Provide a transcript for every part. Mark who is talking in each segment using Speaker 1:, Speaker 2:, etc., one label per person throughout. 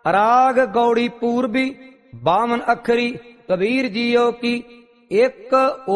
Speaker 1: राग गौड़ी पूर्वी बामन अखरी कबीर जियो की। एक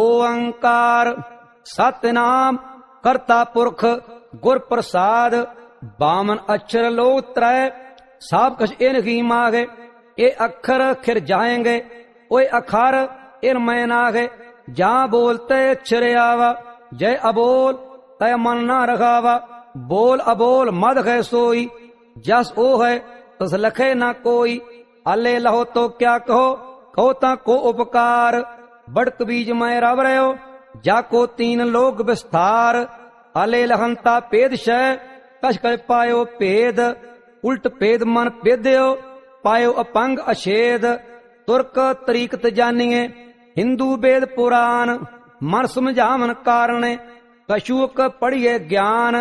Speaker 1: ओंकार सतनाम करता पुरख गुर प्रसाद। बामन अक्षर लो त्रै सब कछ इन की मागे। ये अक्षर खिर जाएंगे ओए अखार इन मैं नागे। जहाँ बोलते अक्षर आवा जय अबोल तय मन ना रखावा। बोल अबोल मद है सोई जस ओ है तस लखे ना कोई। अले लहो तो क्या कहो कहो ता को उपकार। बड़क बीज मैं रव रहो जाको तीन लोग विस्तार। अले लहंता पेद शय कश कर पायो भेद। उल्ट भेद मन पेद्यो पायो अपंग अछेद। तुर्क तरीकत जानिए हिंदू वेद पुराण। मन समझावन कारण कशुक पढ़िए ज्ञान।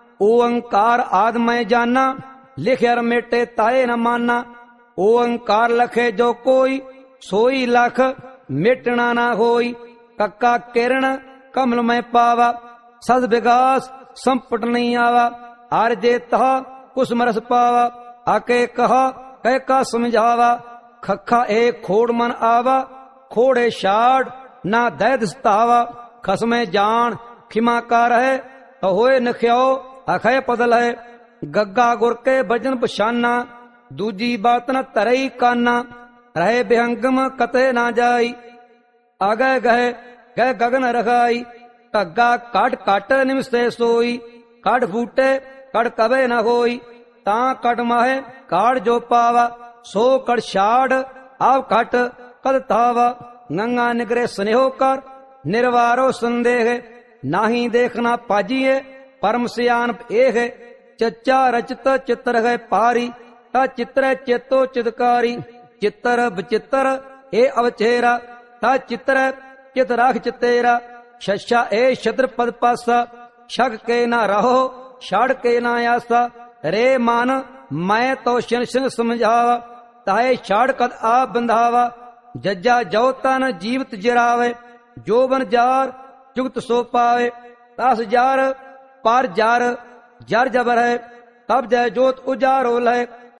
Speaker 1: ओंकार आद मैं जाना लिखे मेटे ताए न माना। ओंकार लखे जो कोई सोई लख मिटना ना होई। कक्का किरण कमल में पावा सद विगास संपट नहीं आवा। आरजे तहा कुसमरस पावा आके कहा कह का समझावा। खखा एक खोड़ मन आवा खोड़े शाड़ ना दैद सतावा। खसमे जान खिमा का रहे तो होए नख्याओ अखय पदल है। गग्गा गुर के भजन पछाना दूजी बात न तरई काना। रहे बेहंगम कते ना जाई आगे गहे गह गगन रखाई। कग्गा काट काट निमसे सोई काट फूटे कड़ कबे न होई। ता कट माहे काट जो पावा सो कड़ शाड़ आव कट कद तावा। गंगा निगरे स्नेहो कर निर्वारो संदेह। नाही देखना पाजिए परम सियान एह। चच्चा रचित चित्र है पारी ता चित्र चेतो चितकारी। चित्र विचित्र ए अवचेरा ता चित्र चित राख चितेरा। शस्या ए शत्र पद पासा शक के ना रहो शाड़ के ना आसा। रे मान मैं तो शन शन समझावा ताए शाड़ कद आ बंधावा। जज्जा जो तन जीवत जिरावे जोबन जार जुगत सो पावे। तास जार पार जार जर जबर है तब जय जोत उजारो लय।